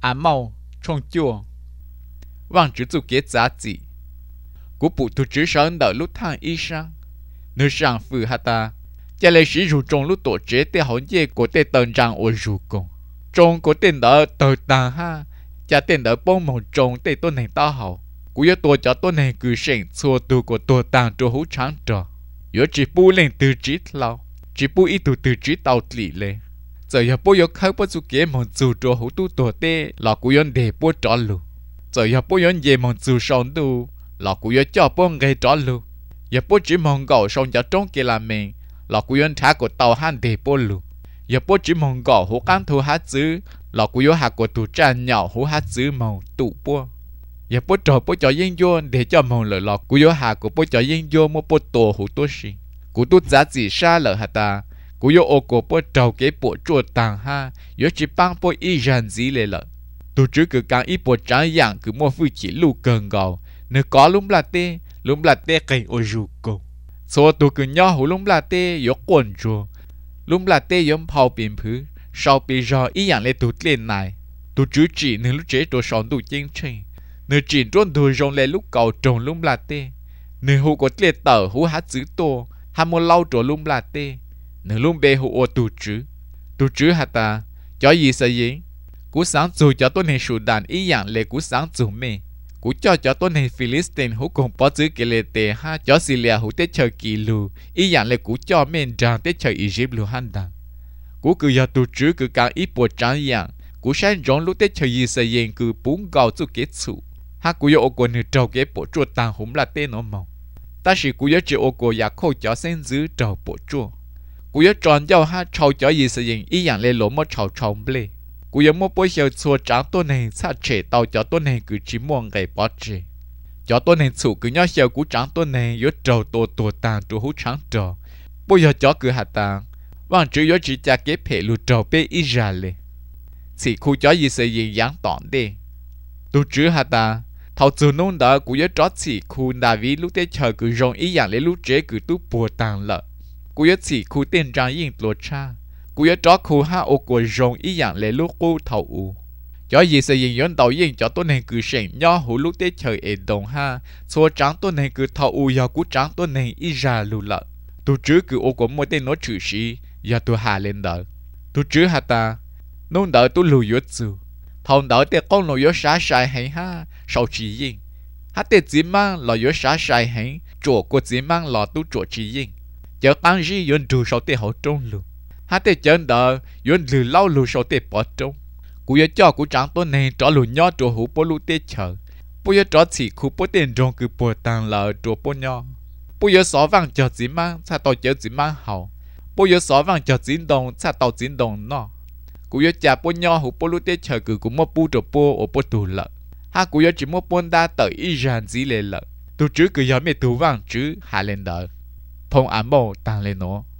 mau trong chua vang chữ chủ kế giá trị của bộ tu chữ sơn đợi lúc thang y sang nơi sang phừ hà ta cha lấy sử dụng trong lúc tổ chế để hỗn dê của tên tần rằng ở rủ cùng trong của tên đỡ tờ tàng ha cha tên đỡ bông màu trong tên tôn này ta hậu của yếu tổ cho tôn này cứ sinh xua tu của tổ tàng cho hú trắng trò yếu chỉ bu lên từ trí lâu chỉ bu ít từ trí tàu lì lệ giờ yếu bu yếu khâu bu kế mòn dù cho hú tu tổ tê là của yếu để bu trọ lù giờ yếu bu yếu về mòn dù sòng tu là của yếu cho bu ngay trọ lù yếu bu chỉ mòn gạo sòng cho trong kia là mình là của yếu thả của tàu han để bu lù yếu bu chỉ mòn gạo hú cán thu hát chữ là của yếu hạt của tụ tràn nhỏ hú hát chữ màu tụ bu giờ bố trò bố cho yên vô để cho mong lời lọt của yếu hà của bố cho yên vô một bố tổ hữu tốt gì của tôi giá trị xa lợ hà ta của yếu ô của bố trò cái bộ chùa tàng ha yếu chỉ bằng bố y ràn gì lệ lợ tôi chứ cứ càng ít bố trái dạng cứ mua phu chỉ lù cần gầu nếu có lúng là tê cây ô rù cổ số tôi cứ nhỏ hữu lúng là tê yếu quần chùa lúng là tê yếu phao biển phứ sau bị rò ý dạng lệ tụt lên này tôi chứ chỉ nếu lúc chế tôi sống tụt chân trình nơi chỉ trốn đuổi rong lên lúc cầu trồng lúng là tê nơi hú có tê tờ hú hát chữ tô ham một lau trổ lúng là tê nơi lúng bê hú ô tụ chữ hả ta cho gì sợ gì cú sáng dù cho tôi này sụt đàn ý dạng lệ cú sáng dù mê cú cho tôi này Philistine hú cùng bỏ chữ kể lệ tê ha cho Syria hú tê chờ kỳ lù ý dạng lệ cú cho men rằng tê chờ Egypt lù han đàn cú cứ giờ tụ chữ cứ càng ít bộ trắng dạng cú sáng rong lúc tê chờ gì sợ gì cứ bún gạo chú kết sụ ha cú yo ô nửa trâu cái bộ chua tàng húng là tên nó màu ta chỉ cú yo chỉ ô giả khâu chó sen giữ trâu bộ chua cú yo tròn giao ha trâu chó gì sử dụng ý dạng lên lỗ mất trâu trồng ble cú yo mua bôi xeo xua trắng tôn này sát trẻ tàu chó tôn này cứ chỉ muông gầy bó trẻ chó tôn này sụ cứ nhớ xeo cú trắng tôn này yo trâu tổ tàng trâu hú trắng trâu bôi giờ chó cứ hạt tàng vang chữ yo chỉ cha cái phe lù trâu pe Israel chỉ khu chó gì sử dụng dạng tỏn đi tu chữ hạt ta thầu từ nông đã cũng nhớ trót chỉ khu David lúc tết chờ cứ rong ý dạng lấy lúc chế cứ tu bùa tàng lợ cũng nhớ chỉ khu tên trang yên lột cha cũng nhớ trót khu ha ô của rong ý dạng lấy lúc cô thầu u cho gì sẽ yên yon đầu yên cho tôi này cứ sành nho hú lúc tết chờ ở đồng ha xua trắng tôi này cứ thầu u giờ cú trắng tôi này ý ra lù lợ tu chữ cứ ô của mỗi tên nó chữ sĩ giờ tu hà lên đỡ tu chữ hạt ta nông đỡ tu lù yết zu thằng đỡ để con nó yếu xả sai hay ha sau chỉ yên hát để chỉ mang là yếu xả sai hay chỗ của chỉ mang là tu chỗ chỉ yên chờ ăn gì yếu đủ sau để hậu trông luôn hát để chân đỡ yếu lử lâu lử sau để bỏ trông cú yếu cho cú trắng tôi này cho lù nhỏ chỗ hú bố lù để chờ bố yếu cho chỉ khu bố tiền trong cứ bố tàng là chỗ bố nhỏ bố yếu xóa vàng cho chỉ mang cha tàu chờ chỉ mang hậu bố yếu xóa vàng cho chỉ đồng cha tàu chỉ đồng nọ cú yo cha po nho hú po lu tê chờ cứ cũng mua pu trò po ở po tù lợ ha cú yo chỉ mua pon đa tới Iran gì lệ lợ tu chứ cứ yo mẹ tu vàng chứ hà lên đỡ phong ám mồ tăng lên nó